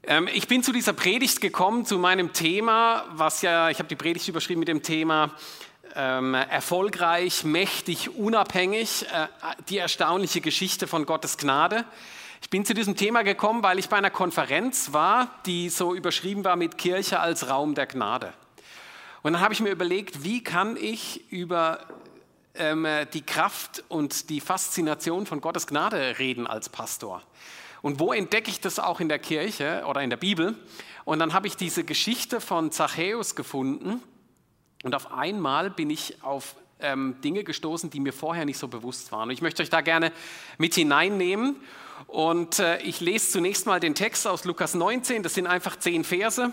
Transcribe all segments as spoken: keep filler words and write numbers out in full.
Ähm, ich bin zu dieser Predigt gekommen, zu meinem Thema, was ja, ich habe die Predigt überschrieben mit dem Thema ähm, erfolgreich, mächtig, unabhängig, äh, die erstaunliche Geschichte von Gottes Gnade. Ich bin zu diesem Thema gekommen, weil ich bei einer Konferenz war, die so überschrieben war mit Kirche als Raum der Gnade. Und dann habe ich mir überlegt, wie kann ich über ähm, die Kraft und die Faszination von Gottes Gnade reden als Pastor. Und wo entdecke ich das auch in der Kirche oder in der Bibel? Und dann habe ich diese Geschichte von Zachäus gefunden und auf einmal bin ich auf ähm, Dinge gestoßen, die mir vorher nicht so bewusst waren. Und ich möchte euch da gerne mit hineinnehmen und äh, ich lese zunächst mal den Text aus Lukas neunzehn, das sind einfach zehn Verse.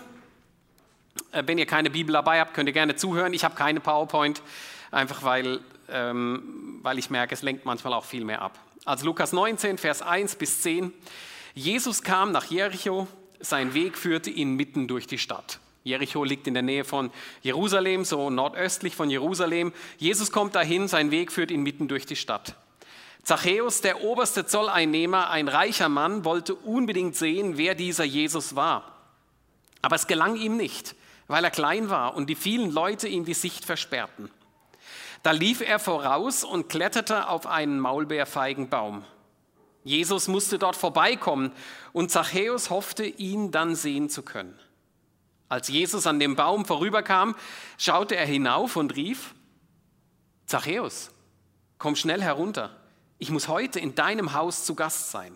Äh, wenn ihr keine Bibel dabei habt, könnt ihr gerne zuhören. Ich habe keine PowerPoint, einfach weil, ähm, weil ich merke, es lenkt manchmal auch viel mehr ab. Also Lukas neunzehn, Vers eins bis zehn. Jesus kam nach Jericho, sein Weg führte ihn mitten durch die Stadt. Jericho liegt in der Nähe von Jerusalem, so nordöstlich von Jerusalem. Jesus kommt dahin, sein Weg führt ihn mitten durch die Stadt. Zachäus, der oberste Zolleinnehmer, ein reicher Mann, wollte unbedingt sehen, wer dieser Jesus war. Aber es gelang ihm nicht, weil er klein war und die vielen Leute ihm die Sicht versperrten. Da lief er voraus und kletterte auf einen Maulbeerfeigenbaum. Jesus musste dort vorbeikommen und Zachäus hoffte, ihn dann sehen zu können. Als Jesus an dem Baum vorüberkam, schaute er hinauf und rief: Zachäus, komm schnell herunter, ich muss heute in deinem Haus zu Gast sein.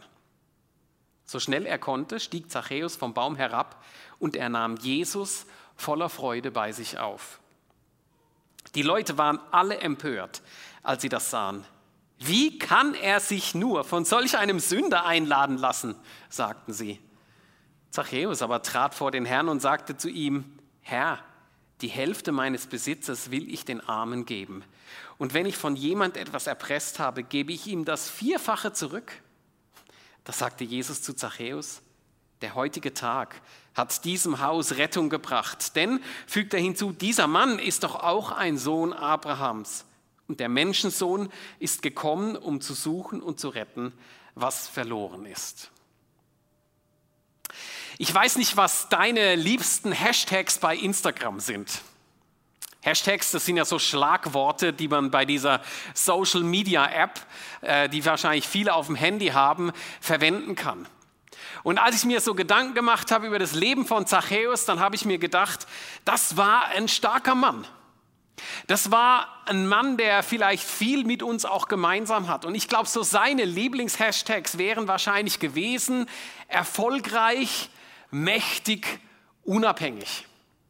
So schnell er konnte, stieg Zachäus vom Baum herab und er nahm Jesus voller Freude bei sich auf. Die Leute waren alle empört, als sie das sahen. Wie kann er sich nur von solch einem Sünder einladen lassen, sagten sie. Zachäus aber trat vor den Herrn und sagte zu ihm: Herr, die Hälfte meines Besitzes will ich den Armen geben. Und wenn ich von jemand etwas erpresst habe, gebe ich ihm das Vierfache zurück. Da sagte Jesus zu Zachäus: Der heutige Tag hat diesem Haus Rettung gebracht. Denn, fügt er hinzu, dieser Mann ist doch auch ein Sohn Abrahams. Und der Menschensohn ist gekommen, um zu suchen und zu retten, was verloren ist. Ich weiß nicht, was deine liebsten Hashtags bei Instagram sind. Hashtags, das sind ja so Schlagworte, die man bei dieser Social-Media-App, äh, die wahrscheinlich viele auf dem Handy haben, verwenden kann. Und als ich mir so Gedanken gemacht habe über das Leben von Zachäus, dann habe ich mir gedacht, das war ein starker Mann. Das war ein Mann, der vielleicht viel mit uns auch gemeinsam hat. Und ich glaube, so seine Lieblingshashtags wären wahrscheinlich gewesen: erfolgreich, mächtig, unabhängig.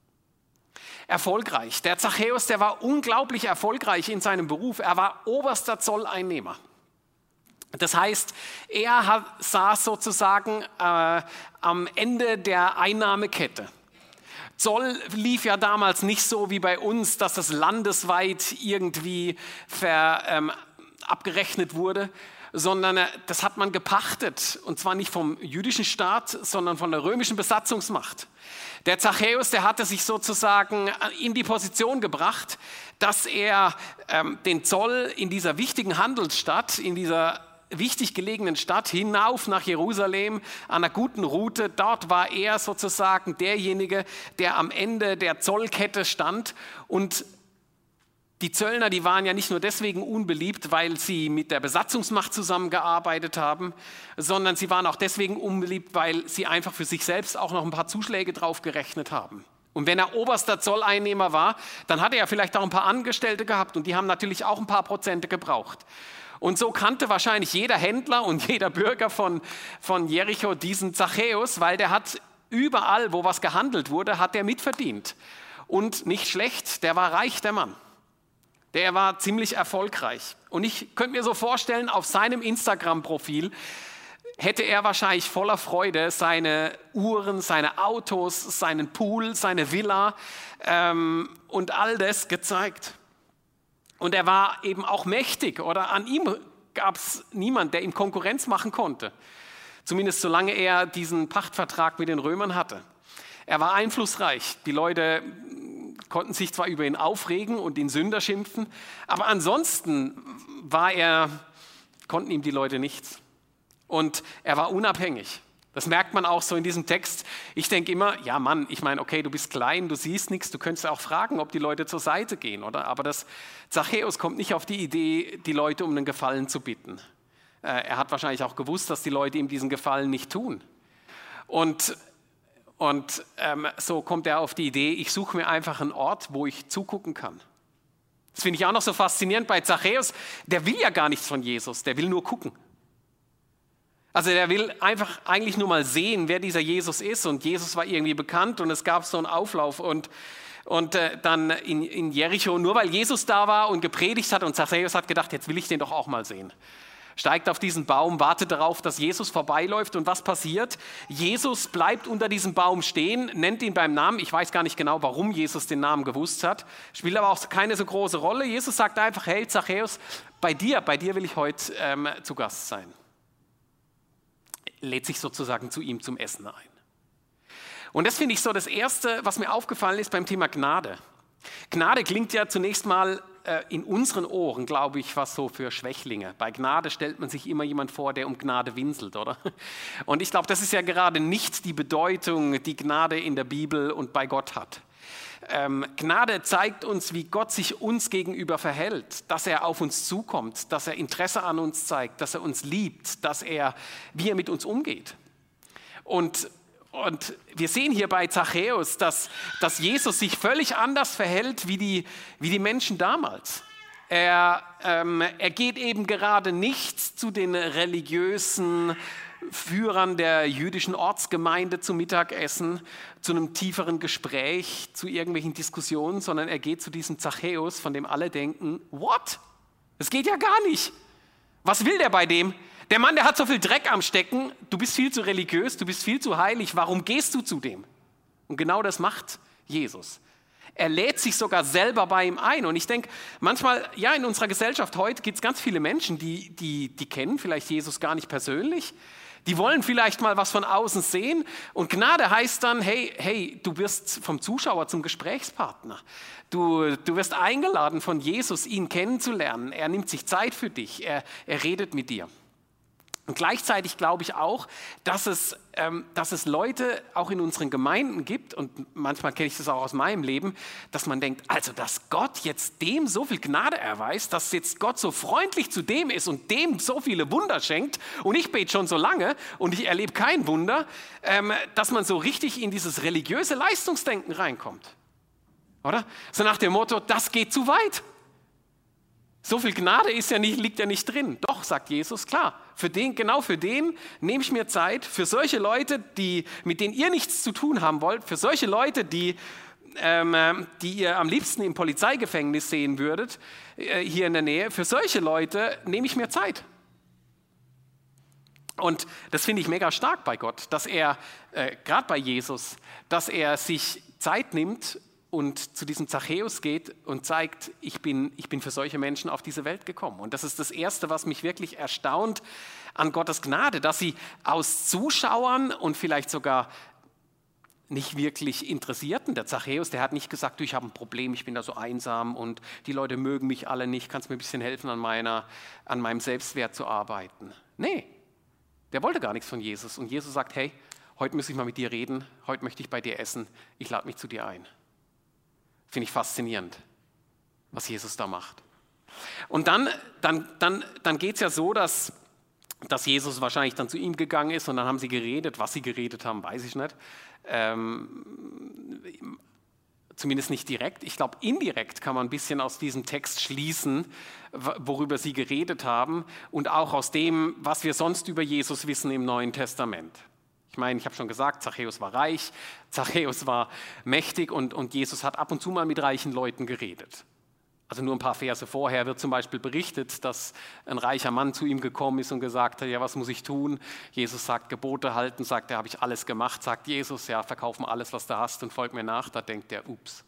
Erfolgreich. Der Zachäus, der war unglaublich erfolgreich in seinem Beruf. Er war oberster Zolleinnehmer. Das heißt, er hat, saß sozusagen äh, am Ende der Einnahmekette. Zoll lief ja damals nicht so wie bei uns, dass es landesweit irgendwie ver, ähm, abgerechnet wurde, sondern äh, das hat man gepachtet. Und zwar nicht vom jüdischen Staat, sondern von der römischen Besatzungsmacht. Der Zachäus, der hatte sich sozusagen in die Position gebracht, dass er ähm, den Zoll in dieser wichtigen Handelsstadt, in dieser wichtig gelegenen Stadt hinauf nach Jerusalem, an einer guten Route. Dort war er sozusagen derjenige, der am Ende der Zollkette stand. Und die Zöllner, die waren ja nicht nur deswegen unbeliebt, weil sie mit der Besatzungsmacht zusammengearbeitet haben, sondern sie waren auch deswegen unbeliebt, weil sie einfach für sich selbst auch noch ein paar Zuschläge drauf gerechnet haben. Und wenn er oberster Zolleinnehmer war, dann hatte er vielleicht auch ein paar Angestellte gehabt und die haben natürlich auch ein paar Prozente gebraucht. Und so kannte wahrscheinlich jeder Händler und jeder Bürger von, von Jericho diesen Zachäus, weil der hat überall, wo was gehandelt wurde, hat er mitverdient. Und nicht schlecht, der war reich, der Mann. Der war ziemlich erfolgreich. Und ich könnte mir so vorstellen, auf seinem Instagram-Profil hätte er wahrscheinlich voller Freude seine Uhren, seine Autos, seinen Pool, seine Villa ähm, und all das gezeigt. Und er war eben auch mächtig, oder? An ihm gab es niemanden, der ihm Konkurrenz machen konnte. Zumindest solange er diesen Pachtvertrag mit den Römern hatte. Er war einflussreich. Die Leute konnten sich zwar über ihn aufregen und ihn Sünder schimpfen, aber ansonsten war er, konnten ihm die Leute nichts. Und er war unabhängig. Das merkt man auch so in diesem Text. Ich denke immer, ja Mann, ich meine, okay, du bist klein, du siehst nichts, du könntest auch fragen, ob die Leute zur Seite gehen, oder? Aber das Zachäus kommt nicht auf die Idee, die Leute um einen Gefallen zu bitten. Er hat wahrscheinlich auch gewusst, dass die Leute ihm diesen Gefallen nicht tun. Und, und ähm, so kommt er auf die Idee, ich suche mir einfach einen Ort, wo ich zugucken kann. Das finde ich auch noch so faszinierend bei Zachäus. Der will ja gar nichts von Jesus, der will nur gucken. Also der will einfach eigentlich nur mal sehen, wer dieser Jesus ist. Und Jesus war irgendwie bekannt und es gab so einen Auflauf. Und, und äh, dann in, in Jericho, nur weil Jesus da war und gepredigt hat und Zachäus hat gedacht, jetzt will ich den doch auch mal sehen. Steigt auf diesen Baum, wartet darauf, dass Jesus vorbeiläuft. Und was passiert? Jesus bleibt unter diesem Baum stehen, nennt ihn beim Namen. Ich weiß gar nicht genau, warum Jesus den Namen gewusst hat. Spielt aber auch keine so große Rolle. Jesus sagt einfach, hey Zachäus, bei dir, bei dir will ich heute ähm, zu Gast sein. Lädt sich sozusagen zu ihm zum Essen ein. Und das finde ich so das Erste, was mir aufgefallen ist beim Thema Gnade. Gnade klingt ja zunächst mal äh, in unseren Ohren, glaube ich, was so für Schwächlinge. Bei Gnade stellt man sich immer jemand vor, der um Gnade winselt, oder? Und ich glaube, das ist ja gerade nicht die Bedeutung, die Gnade in der Bibel und bei Gott hat. Ähm, Gnade zeigt uns, wie Gott sich uns gegenüber verhält, dass er auf uns zukommt, dass er Interesse an uns zeigt, dass er uns liebt, dass er, wie er mit uns umgeht. Und, und wir sehen hier bei Zachäus, dass, dass Jesus sich völlig anders verhält wie die, wie die Menschen damals. Er, ähm, er geht eben gerade nicht zu den religiösen Führern der jüdischen Ortsgemeinde zum Mittagessen, zu einem tieferen Gespräch, zu irgendwelchen Diskussionen, sondern er geht zu diesem Zachäus, von dem alle denken, what? Das geht ja gar nicht. Was will der bei dem? Der Mann, der hat so viel Dreck am Stecken, du bist viel zu religiös, du bist viel zu heilig, warum gehst du zu dem? Und genau das macht Jesus. Er lädt sich sogar selber bei ihm ein. Und ich denke, manchmal, ja, in unserer Gesellschaft heute gibt es ganz viele Menschen, die, die, die kennen vielleicht Jesus gar nicht persönlich. Die wollen vielleicht mal was von außen sehen. Und Gnade heißt dann, hey, hey, du wirst vom Zuschauer zum Gesprächspartner. Du, du wirst eingeladen von Jesus, ihn kennenzulernen. Er nimmt sich Zeit für dich. Er, er redet mit dir. Und gleichzeitig glaube ich auch, dass es, ähm, dass es Leute auch in unseren Gemeinden gibt, und manchmal kenne ich das auch aus meinem Leben, dass man denkt, also dass Gott jetzt dem so viel Gnade erweist, dass jetzt Gott so freundlich zu dem ist und dem so viele Wunder schenkt, und ich bete schon so lange und ich erlebe kein Wunder, ähm, dass man so richtig in dieses religiöse Leistungsdenken reinkommt. Oder? So nach dem Motto, das geht zu weit. So viel Gnade ist ja nicht, liegt ja nicht drin. Doch, sagt Jesus, klar, für den, genau für den nehme ich mir Zeit. Für solche Leute, die, mit denen ihr nichts zu tun haben wollt, für solche Leute, die, ähm, die ihr am liebsten im Polizeigefängnis sehen würdet, äh, hier in der Nähe, für solche Leute nehme ich mir Zeit. Und das finde ich mega stark bei Gott, dass er, äh, gerade bei Jesus, dass er sich Zeit nimmt und zu diesem Zachäus geht und zeigt, ich bin, ich bin für solche Menschen auf diese Welt gekommen. Und das ist das Erste, was mich wirklich erstaunt an Gottes Gnade, dass sie aus Zuschauern und vielleicht sogar nicht wirklich Interessierten, der Zachäus, der hat nicht gesagt, du, ich habe ein Problem, ich bin da so einsam und die Leute mögen mich alle nicht, kannst mir ein bisschen helfen, an, meiner, an meinem Selbstwert zu arbeiten. Nee, der wollte gar nichts von Jesus. Und Jesus sagt, hey, heute muss ich mal mit dir reden, heute möchte ich bei dir essen, ich lade mich zu dir ein. Finde ich faszinierend, was Jesus da macht. Und dann, dann, dann, dann geht es ja so, dass, dass Jesus wahrscheinlich dann zu ihm gegangen ist und dann haben sie geredet. Was sie geredet haben, weiß ich nicht. Ähm, zumindest nicht direkt. Ich glaube, indirekt kann man ein bisschen aus diesem Text schließen, worüber sie geredet haben und auch aus dem, was wir sonst über Jesus wissen im Neuen Testament. Ich meine, ich habe schon gesagt, Zachäus war reich, Zachäus war mächtig und, und Jesus hat ab und zu mal mit reichen Leuten geredet. Also nur ein paar Verse vorher wird zum Beispiel berichtet, dass ein reicher Mann zu ihm gekommen ist und gesagt hat, ja, was muss ich tun? Jesus sagt, Gebote halten, sagt er, habe ich alles gemacht. Sagt Jesus, ja, verkauf mal alles, was du hast und folg mir nach. Da denkt er, ups.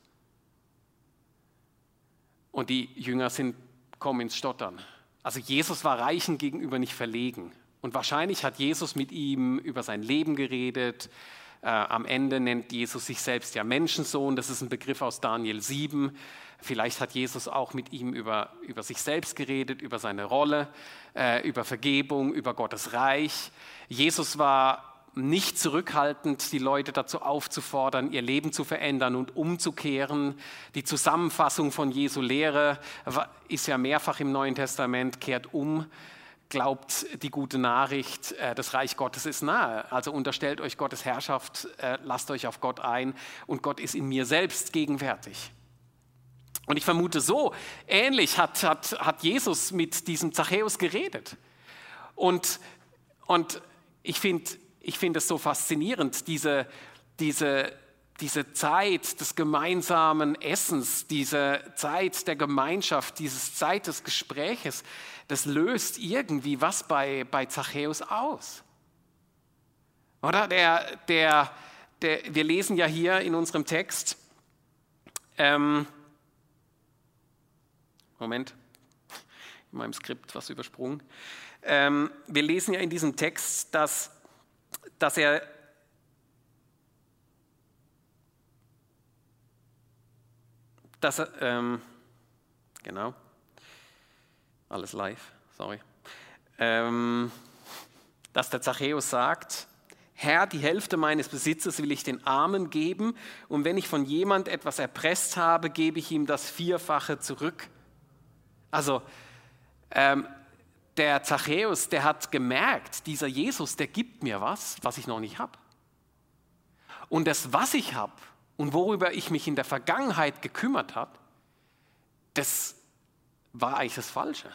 Und die Jünger sind, kommen ins Stottern. Also Jesus war Reichen gegenüber nicht verlegen. Und wahrscheinlich hat Jesus mit ihm über sein Leben geredet. Äh, am Ende nennt Jesus sich selbst ja Menschensohn. Das ist ein Begriff aus Daniel sieben. Vielleicht hat Jesus auch mit ihm über, über sich selbst geredet, über seine Rolle, äh, über Vergebung, über Gottes Reich. Jesus war nicht zurückhaltend, die Leute dazu aufzufordern, ihr Leben zu verändern und umzukehren. Die Zusammenfassung von Jesu Lehre ist ja mehrfach im Neuen Testament: Kehrt um, glaubt die gute Nachricht, das Reich Gottes ist nahe. Also unterstellt euch Gottes Herrschaft, lasst euch auf Gott ein und Gott ist in mir selbst gegenwärtig. Und ich vermute, so ähnlich hat, hat, hat Jesus mit diesem Zachäus geredet. Und, und ich finde ich find es so faszinierend, diese, diese, diese Zeit des gemeinsamen Essens, diese Zeit der Gemeinschaft, diese Zeit des Gespräches, das löst irgendwie was bei, bei Zachäus aus. Oder? Der, der, der, wir lesen ja hier in unserem Text, ähm, Moment, in meinem Skript was übersprungen. Ähm, wir lesen ja in diesem Text, dass, dass er dass er, ähm, genau, alles live, sorry, ähm, dass der Zachäus sagt: Herr, die Hälfte meines Besitzes will ich den Armen geben, und wenn ich von jemand etwas erpresst habe, gebe ich ihm das Vierfache zurück. Also ähm, der Zachäus, der hat gemerkt, dieser Jesus, der gibt mir was, was ich noch nicht habe. Und das, was ich habe und worüber ich mich in der Vergangenheit gekümmert habe, das war eigentlich das Falsche.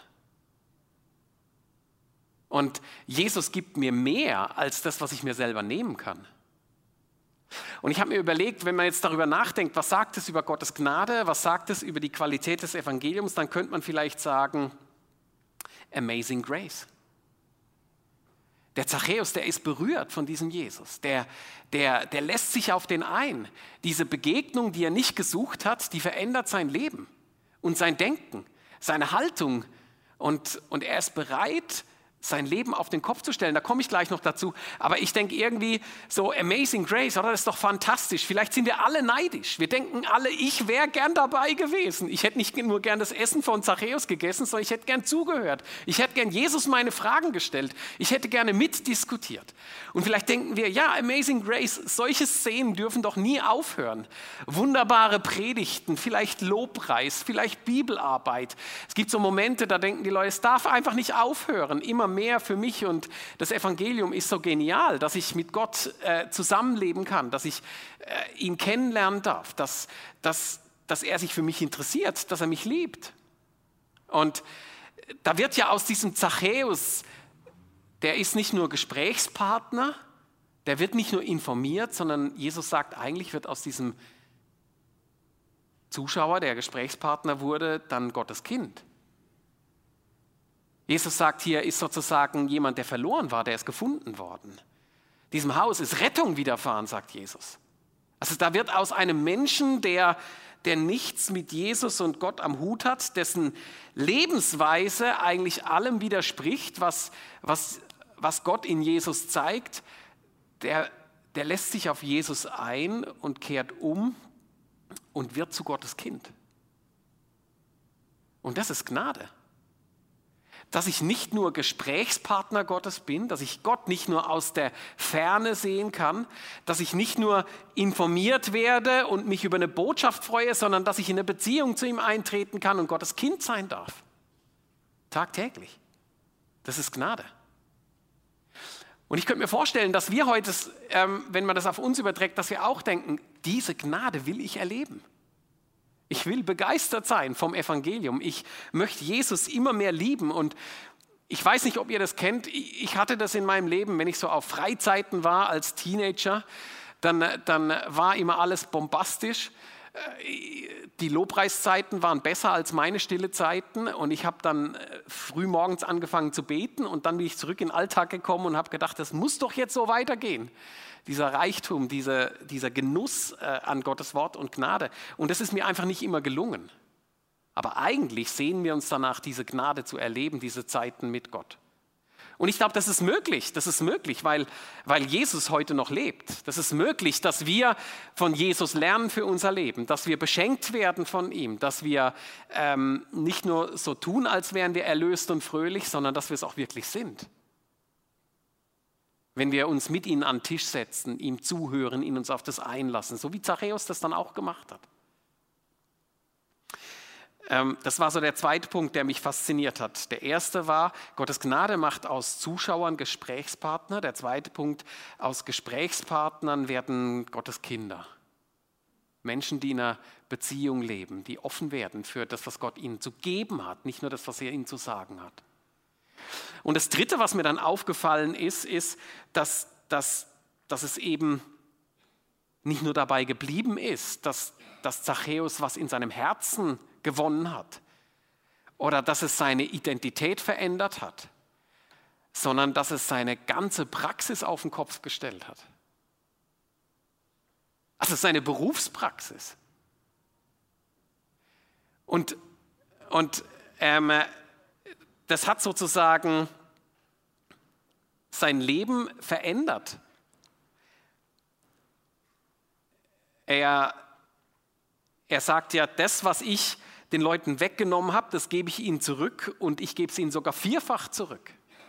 Und Jesus gibt mir mehr als das, was ich mir selber nehmen kann. Und ich habe mir überlegt, wenn man jetzt darüber nachdenkt, was sagt es über Gottes Gnade, was sagt es über die Qualität des Evangeliums, dann könnte man vielleicht sagen, Amazing Grace. Der Zachäus, der ist berührt von diesem Jesus, der, der, der lässt sich auf den ein. Diese Begegnung, die er nicht gesucht hat, die verändert sein Leben und sein Denken, seine Haltung, und, und er ist bereit, sein Leben auf den Kopf zu stellen. Da komme ich gleich noch dazu. Aber ich denke irgendwie so Amazing Grace, oder? Das ist doch fantastisch. Vielleicht sind wir alle neidisch. Wir denken alle, ich wäre gern dabei gewesen. Ich hätte nicht nur gern das Essen von Zachäus gegessen, sondern ich hätte gern zugehört. Ich hätte gern Jesus meine Fragen gestellt. Ich hätte gerne mitdiskutiert. Und vielleicht denken wir, ja, Amazing Grace, solche Szenen dürfen doch nie aufhören. Wunderbare Predigten, vielleicht Lobpreis, vielleicht Bibelarbeit. Es gibt so Momente, da denken die Leute, es darf einfach nicht aufhören. Immer mehr für mich, und das Evangelium ist so genial, dass ich mit Gott äh, zusammenleben kann, dass ich äh, ihn kennenlernen darf, dass, dass, dass er sich für mich interessiert, dass er mich liebt. Und da wird ja aus diesem Zachäus, der ist nicht nur Gesprächspartner, der wird nicht nur informiert, sondern Jesus sagt, eigentlich wird aus diesem Zuschauer, der Gesprächspartner wurde, dann Gottes Kind. Jesus sagt, hier ist sozusagen jemand, der verloren war, der ist gefunden worden. Diesem Haus ist Rettung widerfahren, sagt Jesus. Also da wird aus einem Menschen, der, der nichts mit Jesus und Gott am Hut hat, dessen Lebensweise eigentlich allem widerspricht, was, was, was Gott in Jesus zeigt, der, der lässt sich auf Jesus ein und kehrt um und wird zu Gottes Kind. Und das ist Gnade. Dass ich nicht nur Gesprächspartner Gottes bin, dass ich Gott nicht nur aus der Ferne sehen kann, dass ich nicht nur informiert werde und mich über eine Botschaft freue, sondern dass ich in eine Beziehung zu ihm eintreten kann und Gottes Kind sein darf. Tagtäglich. Das ist Gnade. Und ich könnte mir vorstellen, dass wir heute, ähm, wenn man das auf uns überträgt, dass wir auch denken, diese Gnade will ich erleben. Ich will begeistert sein vom Evangelium. Ich möchte Jesus immer mehr lieben. Und ich weiß nicht, ob ihr das kennt. Ich hatte das in meinem Leben, wenn ich so auf Freizeiten war als Teenager, dann, dann war immer alles bombastisch. Die Lobpreiszeiten waren besser als meine stille Zeiten, und ich habe dann früh morgens angefangen zu beten, und dann bin ich zurück in den Alltag gekommen und habe gedacht, das muss doch jetzt so weitergehen. Dieser Reichtum, dieser, dieser Genuss äh, an Gottes Wort und Gnade. Und das ist mir einfach nicht immer gelungen. Aber eigentlich sehen wir uns danach, diese Gnade zu erleben, diese Zeiten mit Gott. Und ich glaube, das ist möglich, das ist möglich, weil, weil Jesus heute noch lebt. Das ist möglich, dass wir von Jesus lernen für unser Leben, dass wir beschenkt werden von ihm, dass wir ähm, nicht nur so tun, als wären wir erlöst und fröhlich, sondern dass wir es auch wirklich sind. wenn wir uns mit ihnen an den Tisch setzen, ihm zuhören, ihn uns auf das einlassen, so wie Zachäus das dann auch gemacht hat. Ähm, das war so der zweite Punkt, der mich fasziniert hat. Der erste war, Gottes Gnade macht aus Zuschauern Gesprächspartner. Der zweite Punkt, aus Gesprächspartnern werden Gottes Kinder. Menschen, die in einer Beziehung leben, die offen werden für das, was Gott ihnen zu geben hat, nicht nur das, was er ihnen zu sagen hat. Und das Dritte, was mir dann aufgefallen ist, ist, dass, dass, dass es eben nicht nur dabei geblieben ist, dass, dass Zachäus was in seinem Herzen gewonnen hat oder dass es seine Identität verändert hat, sondern dass es seine ganze Praxis auf den Kopf gestellt hat. Also seine Berufspraxis. Und, und ähm, das hat sozusagen sein Leben verändert. Er, er sagt ja, das, was ich den Leuten weggenommen habe, das gebe ich ihnen zurück und ich gebe es ihnen sogar vierfach zurück.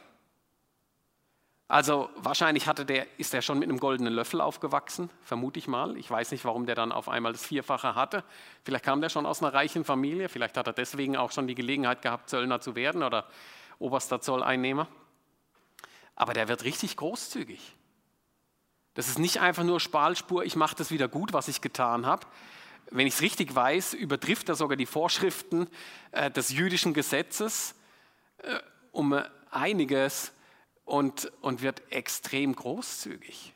Also wahrscheinlich hatte der, ist er schon mit einem goldenen Löffel aufgewachsen, vermute ich mal. Ich weiß nicht, warum der dann auf einmal das Vierfache hatte. Vielleicht kam der schon aus einer reichen Familie, vielleicht hat er deswegen auch schon die Gelegenheit gehabt, Zöllner zu werden oder oberster Zolleinnehmer. Aber der wird richtig großzügig. Das ist nicht einfach nur Spalspur, ich mache das wieder gut, was ich getan habe. Wenn ich es richtig weiß, übertrifft er sogar die Vorschriften äh, des jüdischen Gesetzes äh, um einiges. Und, und wird extrem großzügig.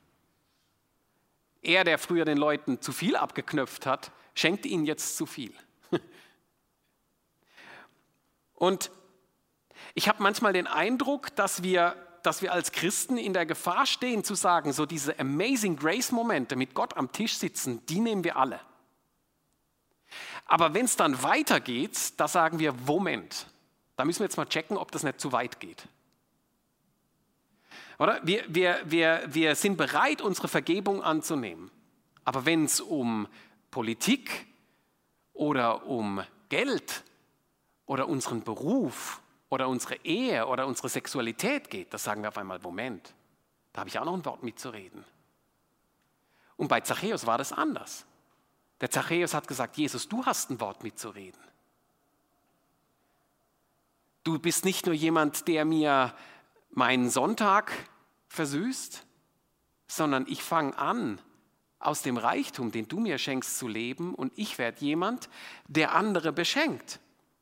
Er, der früher den Leuten zu viel abgeknöpft hat, schenkt ihnen jetzt zu viel. Und ich habe manchmal den Eindruck, dass wir, dass wir als Christen in der Gefahr stehen zu sagen, so diese Amazing Grace-Momente mit Gott am Tisch sitzen, die nehmen wir alle. Aber wenn es dann weitergeht, da sagen wir, Moment, da müssen wir jetzt mal checken, ob das nicht zu weit geht. Oder? Wir, wir, wir, wir sind bereit, unsere Vergebung anzunehmen. Aber wenn es um Politik oder um Geld oder unseren Beruf oder unsere Ehe oder unsere Sexualität geht, da sagen wir auf einmal, Moment, da habe ich auch noch ein Wort mitzureden. Und bei Zachäus war das anders. Der Zachäus hat gesagt, Jesus, du hast ein Wort mitzureden. Du bist nicht nur jemand, der mir meinen Sonntag versüßt, sondern ich fange an, aus dem Reichtum, den du mir schenkst, zu leben und ich werde jemand, der andere beschenkt.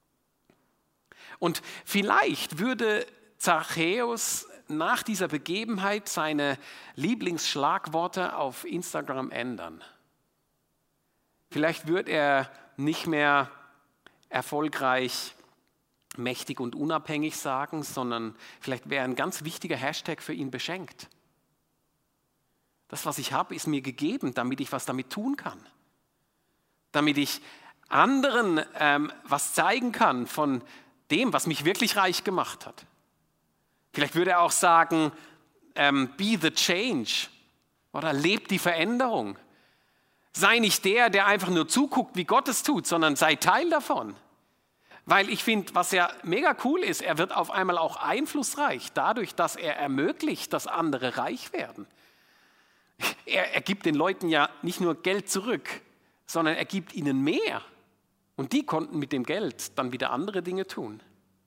Und vielleicht würde Zachäus nach dieser Begebenheit seine Lieblingsschlagworte auf Instagram ändern. Vielleicht wird er nicht mehr erfolgreich mächtig und unabhängig sagen, sondern vielleicht wäre ein ganz wichtiger Hashtag für ihn beschenkt. Das, was ich habe, ist mir gegeben, damit ich was damit tun kann. Damit ich anderen ähm, was zeigen kann von dem, was mich wirklich reich gemacht hat. Vielleicht würde er auch sagen, ähm, be the change oder lebt die Veränderung. Sei nicht der, der einfach nur zuguckt, wie Gott es tut, sondern sei Teil davon. Weil ich finde, was ja mega cool ist, er wird auf einmal auch einflussreich, dadurch, dass er ermöglicht, dass andere reich werden. Er, er gibt den Leuten ja nicht nur Geld zurück, sondern er gibt ihnen mehr. Und die konnten mit dem Geld dann wieder andere Dinge tun.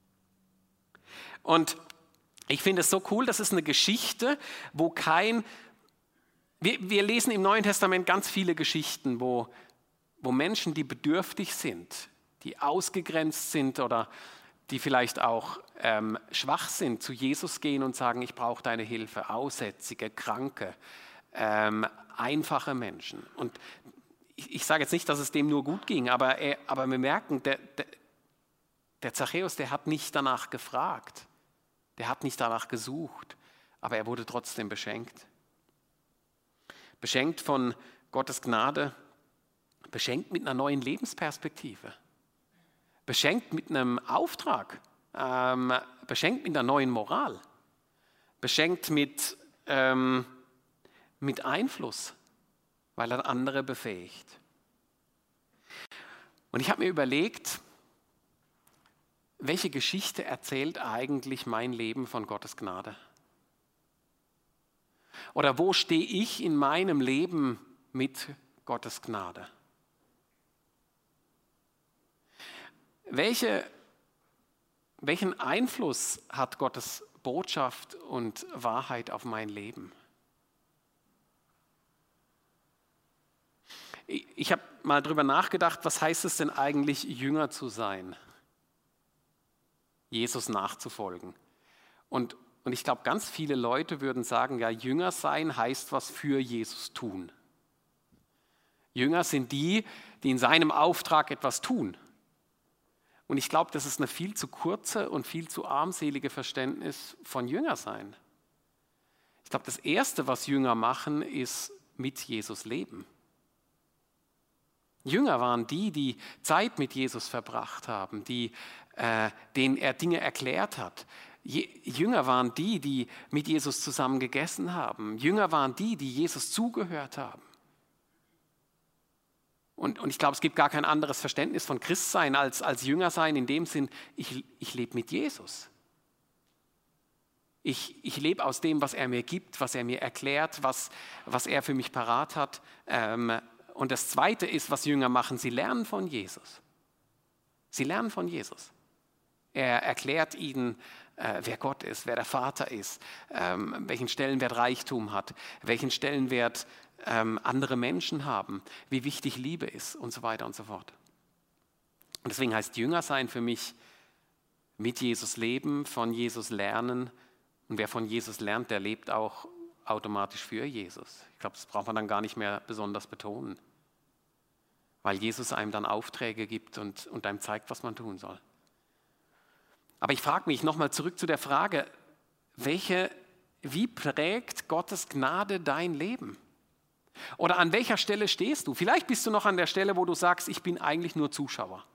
Und ich finde es so cool, das ist eine Geschichte, wo kein... Wir, wir lesen im Neuen Testament ganz viele Geschichten, wo, wo Menschen, die bedürftig sind, die ausgegrenzt sind oder die vielleicht auch ähm, schwach sind, zu Jesus gehen und sagen, ich brauche deine Hilfe, Aussätzige, Kranke, ähm, einfache Menschen. Und ich, ich sage jetzt nicht, dass es dem nur gut ging, aber, er, aber wir merken, der, der, der Zachäus, der hat nicht danach gefragt, der hat nicht danach gesucht, aber er wurde trotzdem beschenkt. Beschenkt von Gottes Gnade, beschenkt mit einer neuen Lebensperspektive. Beschenkt mit einem Auftrag, ähm, beschenkt mit einer neuen Moral, beschenkt mit, ähm, mit Einfluss, weil er andere befähigt. Und ich habe mir überlegt, welche Geschichte erzählt eigentlich mein Leben von Gottes Gnade? Oder wo stehe ich in meinem Leben mit Gottes Gnade? Welche, welchen Einfluss hat Gottes Botschaft und Wahrheit auf mein Leben? Ich, ich habe mal drüber nachgedacht, was heißt es denn eigentlich, Jünger zu sein? Jesus nachzufolgen. Und, und ich glaube, ganz viele Leute würden sagen, ja, Jünger sein heißt was für Jesus tun. Jünger sind die, die in seinem Auftrag etwas tun. Und ich glaube, das ist eine viel zu kurze und viel zu armselige Verständnis von Jünger sein. Ich glaube, das Erste, was Jünger machen, ist mit Jesus leben. Jünger waren die, die Zeit mit Jesus verbracht haben, die, äh, denen er Dinge erklärt hat. Je, Jünger waren die, die mit Jesus zusammen gegessen haben. Jünger waren die, die Jesus zugehört haben. Und, und ich glaube, es gibt gar kein anderes Verständnis von Christsein als, als Jüngersein in dem Sinn, ich, ich lebe mit Jesus. Ich, ich lebe aus dem, was er mir gibt, was er mir erklärt, was, was er für mich parat hat. Ähm, und das Zweite ist, was Jünger machen, sie lernen von Jesus. Sie lernen von Jesus. Er erklärt ihnen, äh, wer Gott ist, wer der Vater ist, ähm, welchen Stellenwert Reichtum hat, welchen Stellenwert ähm, andere Menschen haben, wie wichtig Liebe ist und so weiter und so fort. Und deswegen heißt Jünger sein für mich mit Jesus leben, von Jesus lernen. Und wer von Jesus lernt, der lebt auch automatisch für Jesus. Ich glaube, das braucht man dann gar nicht mehr besonders betonen, weil Jesus einem dann Aufträge gibt und, und einem zeigt, was man tun soll. Aber ich frage mich nochmal zurück zu der Frage, welche, wie prägt Gottes Gnade dein Leben? Oder an welcher Stelle stehst du? Vielleicht bist du noch an der Stelle, wo du sagst, ich bin eigentlich nur Zuschauer.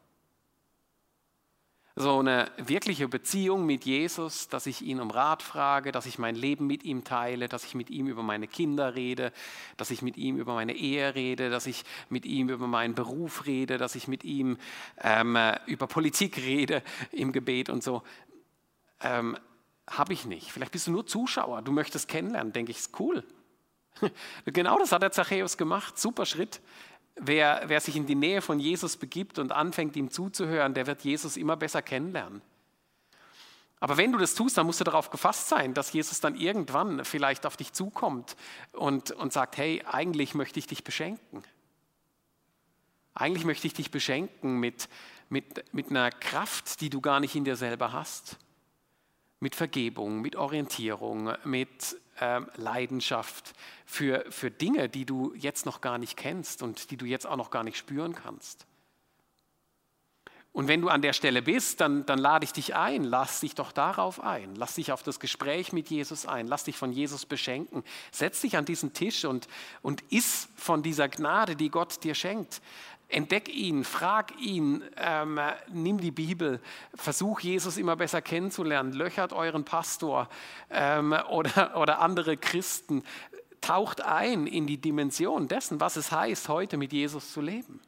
So eine wirkliche Beziehung mit Jesus, dass ich ihn um Rat frage, dass ich mein Leben mit ihm teile, dass ich mit ihm über meine Kinder rede, dass ich mit ihm über meine Ehe rede, dass ich mit ihm über meinen Beruf rede, dass ich mit ihm ähm, über Politik rede im Gebet und so. Ähm, habe ich nicht. Vielleicht bist du nur Zuschauer, du möchtest kennenlernen, denke ich, ist cool. Genau das hat der Zachäus gemacht, super Schritt. Wer, wer sich in die Nähe von Jesus begibt und anfängt, ihm zuzuhören, der wird Jesus immer besser kennenlernen. Aber wenn du das tust, dann musst du darauf gefasst sein, dass Jesus dann irgendwann vielleicht auf dich zukommt und, und sagt, hey, eigentlich möchte ich dich beschenken. Eigentlich möchte ich dich beschenken mit, mit, mit einer Kraft, die du gar nicht in dir selber hast. Mit Vergebung, mit Orientierung, mit ähm, Leidenschaft für, für Dinge, die du jetzt noch gar nicht kennst und die du jetzt auch noch gar nicht spüren kannst. Und wenn du an der Stelle bist, dann, dann lade ich dich ein, lass dich doch darauf ein, lass dich auf das Gespräch mit Jesus ein, lass dich von Jesus beschenken, setz dich an diesen Tisch und, und iss von dieser Gnade, die Gott dir schenkt. Entdeck ihn, frag ihn, ähm, nimm die Bibel, versuch Jesus immer besser kennenzulernen, löchert euren Pastor ähm, oder, oder andere Christen, taucht ein in die Dimension dessen, was es heißt, heute mit Jesus zu leben.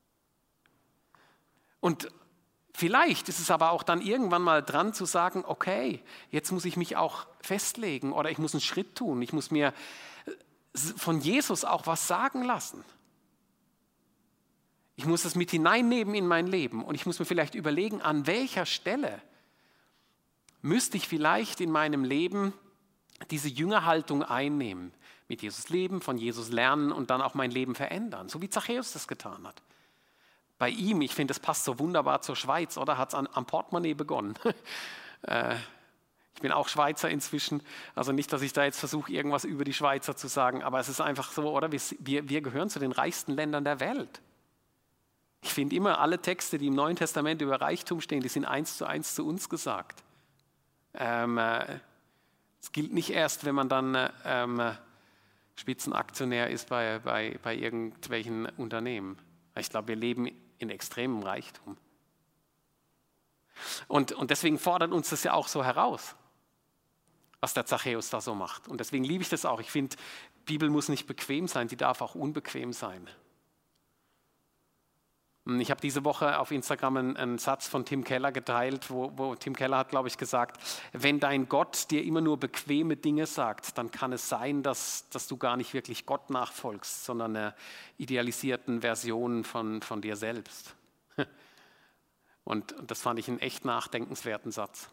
Und vielleicht ist es aber auch dann irgendwann mal dran zu sagen, okay, jetzt muss ich mich auch festlegen oder ich muss einen Schritt tun, ich muss mir von Jesus auch was sagen lassen. Ich muss das mit hineinnehmen in mein Leben und ich muss mir vielleicht überlegen, an welcher Stelle müsste ich vielleicht in meinem Leben diese Jüngerhaltung einnehmen, mit Jesus leben, von Jesus lernen und dann auch mein Leben verändern, so wie Zachäus das getan hat. Bei ihm, ich finde, das passt so wunderbar zur Schweiz, oder? Hat es am Portemonnaie begonnen. äh, ich bin auch Schweizer inzwischen, also nicht, dass ich da jetzt versuche, irgendwas über die Schweizer zu sagen, aber es ist einfach so, oder? Wir, wir gehören zu den reichsten Ländern der Welt. Ich finde immer, alle Texte, die im Neuen Testament über Reichtum stehen, die sind eins zu eins zu uns gesagt. Ähm, äh, es gilt nicht erst, wenn man dann äh, ähm, Spitzenaktionär ist bei, bei, bei irgendwelchen Unternehmen. Ich glaube, wir leben in extremem Reichtum. Und, und deswegen fordert uns das ja auch so heraus, was der Zachäus da so macht. Und deswegen liebe ich das auch. Ich finde, die Bibel muss nicht bequem sein, die darf auch unbequem sein. Ich habe diese Woche auf Instagram einen, einen Satz von Tim Keller geteilt, wo, wo Tim Keller hat, glaube ich, gesagt, wenn dein Gott dir immer nur bequeme Dinge sagt, dann kann es sein, dass, dass du gar nicht wirklich Gott nachfolgst, sondern einer idealisierten Version von, von dir selbst. Und, und das fand ich einen echt nachdenkenswerten Satz.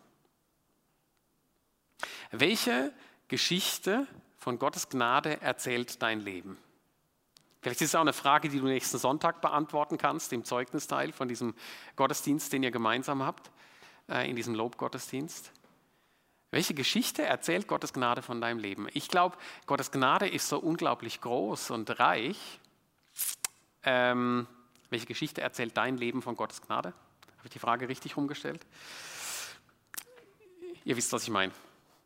Welche Geschichte von Gottes Gnade erzählt dein Leben? Vielleicht ist es auch eine Frage, die du nächsten Sonntag beantworten kannst, im Zeugnisteil von diesem Gottesdienst, den ihr gemeinsam habt, äh, in diesem Lobgottesdienst. Welche Geschichte erzählt Gottes Gnade von deinem Leben? Ich glaube, Gottes Gnade ist so unglaublich groß und reich. Ähm, welche Geschichte erzählt dein Leben von Gottes Gnade? Habe ich die Frage richtig rumgestellt? Ihr wisst, was ich meine.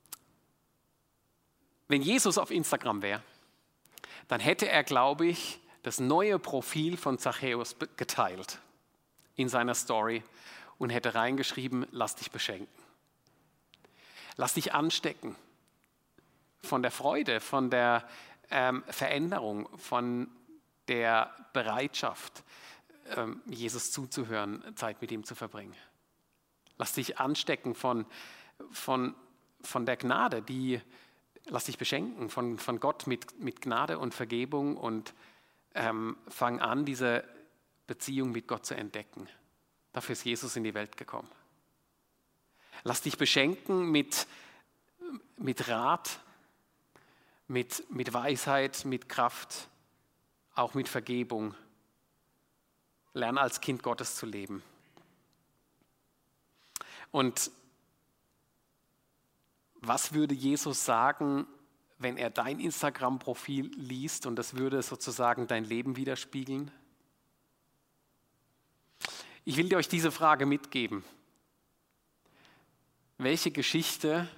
Wenn Jesus auf Instagram wäre, dann hätte er, glaube ich, das neue Profil von Zachäus geteilt in seiner Story und hätte reingeschrieben, lass dich beschenken. Lass dich anstecken von der Freude, von der ähm, Veränderung, von der Bereitschaft, ähm, Jesus zuzuhören, Zeit mit ihm zu verbringen. Lass dich anstecken von, von, von der Gnade, die Lass dich beschenken von, von Gott mit, mit Gnade und Vergebung und ähm, fang an, diese Beziehung mit Gott zu entdecken. Dafür ist Jesus in die Welt gekommen. Lass dich beschenken mit, mit Rat, mit, mit Weisheit, mit Kraft, auch mit Vergebung. Lerne als Kind Gottes zu leben. Und was würde Jesus sagen, wenn er dein Instagram-Profil liest und das würde sozusagen dein Leben widerspiegeln? Ich will dir euch diese Frage mitgeben. Welche Geschichte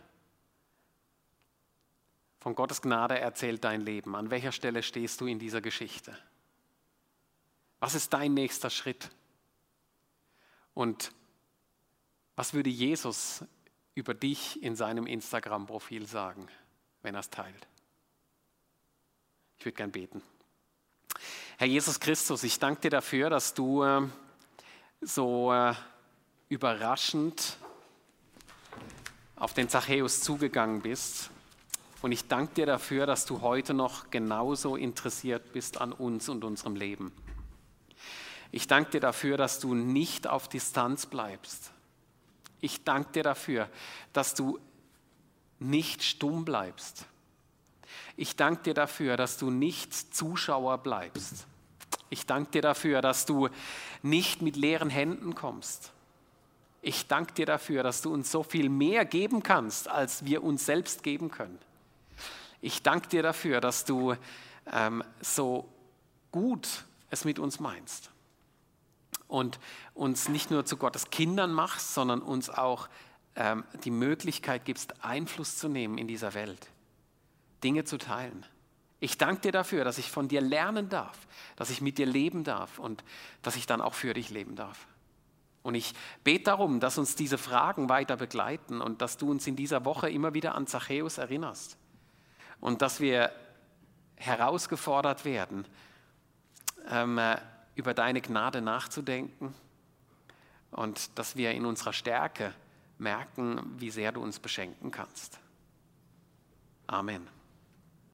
von Gottes Gnade erzählt dein Leben? An welcher Stelle stehst du in dieser Geschichte? Was ist dein nächster Schritt? Und was würde Jesus über dich in seinem Instagram-Profil sagen, wenn er es teilt? Ich würde gern beten. Herr Jesus Christus, ich danke dir dafür, dass du äh, so äh, überraschend auf den Zachäus zugegangen bist. Und ich danke dir dafür, dass du heute noch genauso interessiert bist an uns und unserem Leben. Ich danke dir dafür, dass du nicht auf Distanz bleibst. Ich danke dir dafür, dass du nicht stumm bleibst. Ich danke dir dafür, dass du nicht Zuschauer bleibst. Ich danke dir dafür, dass du nicht mit leeren Händen kommst. Ich danke dir dafür, dass du uns so viel mehr geben kannst, als wir uns selbst geben können. Ich danke dir dafür, dass du ähm, so gut es mit uns meinst. Und uns nicht nur zu Gottes Kindern machst, sondern uns auch ähm, die Möglichkeit gibst, Einfluss zu nehmen in dieser Welt, Dinge zu teilen. Ich danke dir dafür, dass ich von dir lernen darf, dass ich mit dir leben darf und dass ich dann auch für dich leben darf. Und ich bete darum, dass uns diese Fragen weiter begleiten und dass du uns in dieser Woche immer wieder an Zachäus erinnerst und dass wir herausgefordert werden, ähm, über deine Gnade nachzudenken und dass wir in unserer Stärke merken, wie sehr du uns beschenken kannst. Amen.